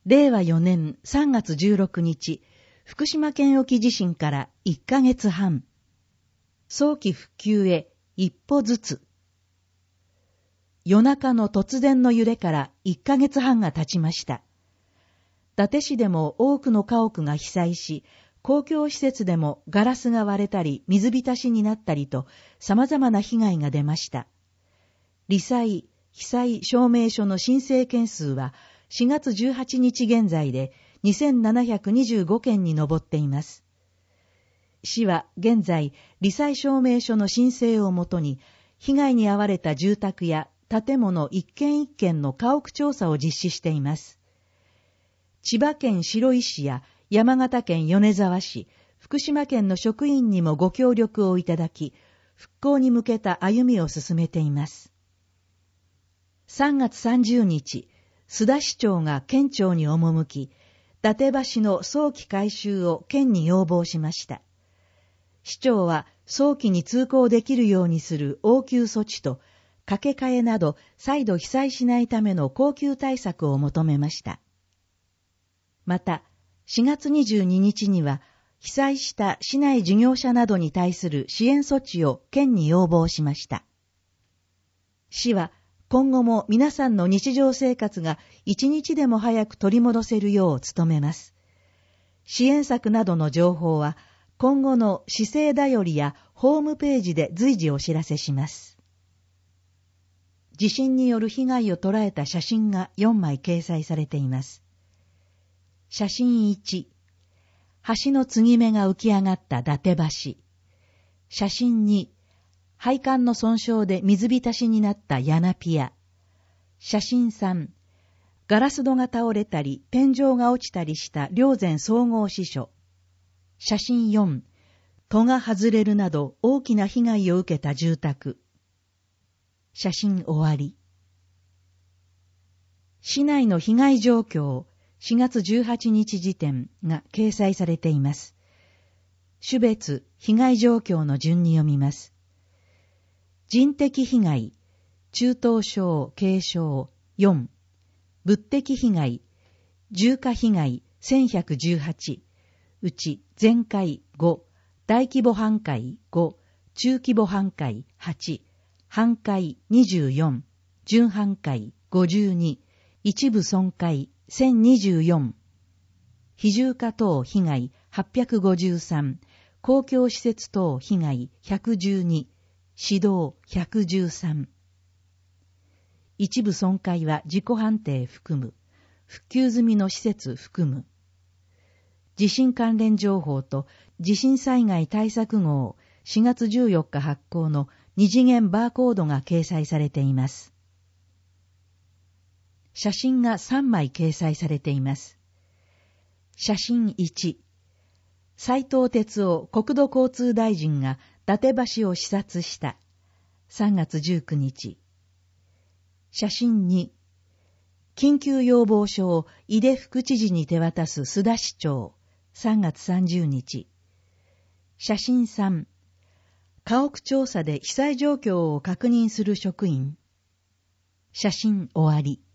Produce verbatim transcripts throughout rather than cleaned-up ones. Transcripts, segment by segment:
れいわよねんさんがつじゅうろくにち、福島県沖地震からいっかげつはん。早期復旧へ一歩ずつ。夜中の突然の揺れからいっかげつはんが経ちました。伊達市でも多くの家屋が被災し、公共施設でもガラスが割れたり水浸しになったりと様々な被害が出ました。罹災、被災証明書の申請件数はしがつじゅうはちにち現在でにせんななひゃくにじゅうごけんに上っています。市は現在、罹災証明書の申請をもとに、被害に遭われた住宅や建物一軒一軒の家屋調査を実施しています。千葉県白井市や山形県米沢市、福島県の職員にもご協力をいただき、復興に向けた歩みを進めています。さんがつさんじゅうにち、須田市長が県庁に赴き、伊達橋の早期改修を県に要望しました。市長は早期に通行できるようにする応急措置と、架け替えなど再度被災しないための恒久対策を求めました。また、しがつにじゅうににちには、被災した市内事業者などに対する支援措置を県に要望しました。市は、今後も皆さんの日常生活が一日でも早く取り戻せるよう努めます。支援策などの情報は、今後の市政だよりやホームページで随時お知らせします。地震による被害を捉えた写真がよんまい掲載されています。写真いち、橋の継ぎ目が浮き上がった伊達橋。写真に、配管の損傷で水浸しになったヤナピア。写真さん、ガラス戸が倒れたり、天井が落ちたりした霊山総合支所。写真よん、戸が外れるなど大きな被害を受けた住宅。写真終わり。市内の被害状況、しがつじゅうはちにち時点が掲載されています。種別、被害状況の順に読みます。人的被害、中等症、軽症よん、物的被害、重火被害せんひゃくじゅうはち、うち全壊ご、大規模半壊ご、中規模半壊はち、半壊にじゅうよん、準半壊ごじゅうに、一部損壊せんにじゅうよん、非住家等被害はっぴゃくごじゅうさん、公共施設等被害ひゃくじゅうに、指導ひゃくじゅうさん。一部損壊は自己判定含む、復旧済みの施設含む。地震関連情報と地震災害対策号しがつじゅうよっか発行の二次元バーコードが掲載されています。写真がさんまい掲載されています。写真いち、斉藤鉄夫国土交通大臣が伊達橋を視察したさんがつじゅうくにち。写真に、緊急要望書を井出副知事に手渡す須田市長さんがつさんじゅうにち。写真さん、家屋調査で被災状況を確認する職員。写真終わり。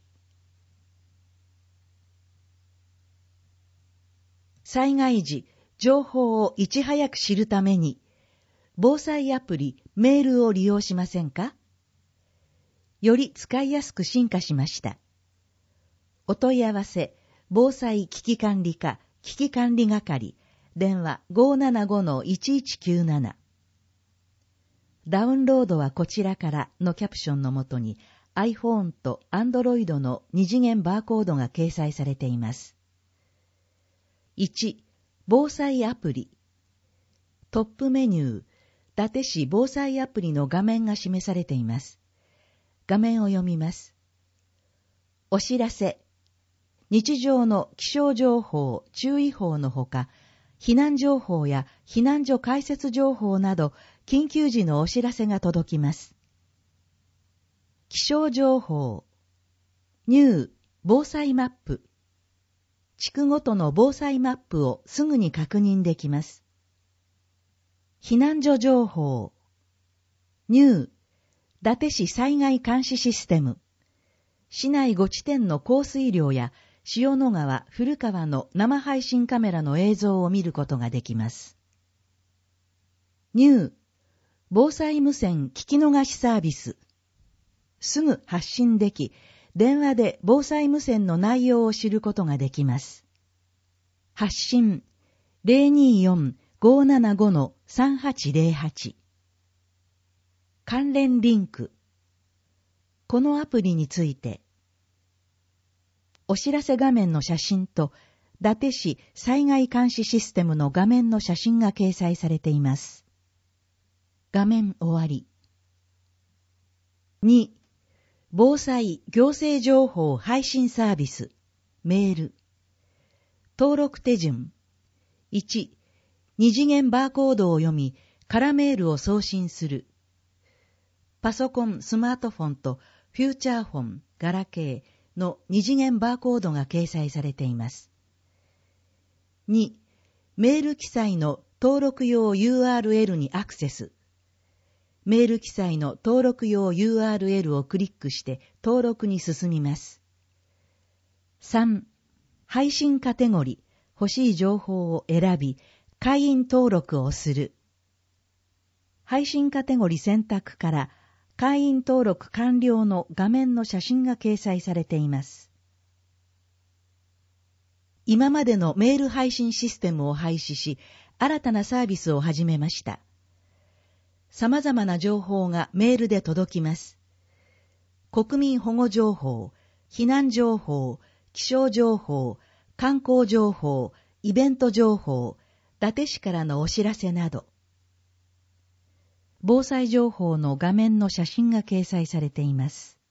災害時、情報をいち早く知るために、防災アプリ、メールを利用しませんか？より使いやすく進化しました。お問い合わせ、防災危機管理課、危機管理係、電話 ごーななごのいちいちきゅうなな。ダウンロードはこちらからのキャプションのもとに iPhone と Android の二次元バーコードが掲載されています。いち、防災アプリ。トップメニュー、伊達市防災アプリの画面が示されています。画面を読みます。お知らせ。日常の気象情報、注意報のほか、避難情報や避難所開設情報など、緊急時のお知らせが届きます。気象情報。ニュー、防災マップ。地区ごとの防災マップをすぐに確認できます。避難所情報。ニュー、伊達市災害監視システム。市内ごちてんの降水量や塩野川、古川の生配信カメラの映像を見ることができます。ニュー、防災無線聞き逃しサービス。すぐ発信でき、電話で防災無線の内容を知ることができます。発信 ゼロにーよん ごーななご さんはちゼロはち。関連リンク。このアプリについて、お知らせ画面の写真と、伊達市災害監視システムの画面の写真が掲載されています。画面終わり。に、防災行政情報配信サービス、メール。登録手順。いち、二次元バーコードを読み、カラメールを送信する。パソコン、スマートフォンとフューチャーフォン、ガラケーの二次元バーコードが掲載されています。に、メール記載の登録用 ユーアールエル にアクセス。メール記載の登録用 ユーアールエル をクリックして登録に進みます。さん、配信カテゴリー、欲しい情報を選び、会員登録をする。配信カテゴリー選択から会員登録完了の画面の写真が掲載されています。今までのメール配信システムを廃止し、新たなサービスを始めました。様々な情報がメールで届きます。国民保護情報、避難情報、気象情報、観光情報、イベント情報、伊達市からのお知らせなど。防災情報の画面の写真が掲載されています。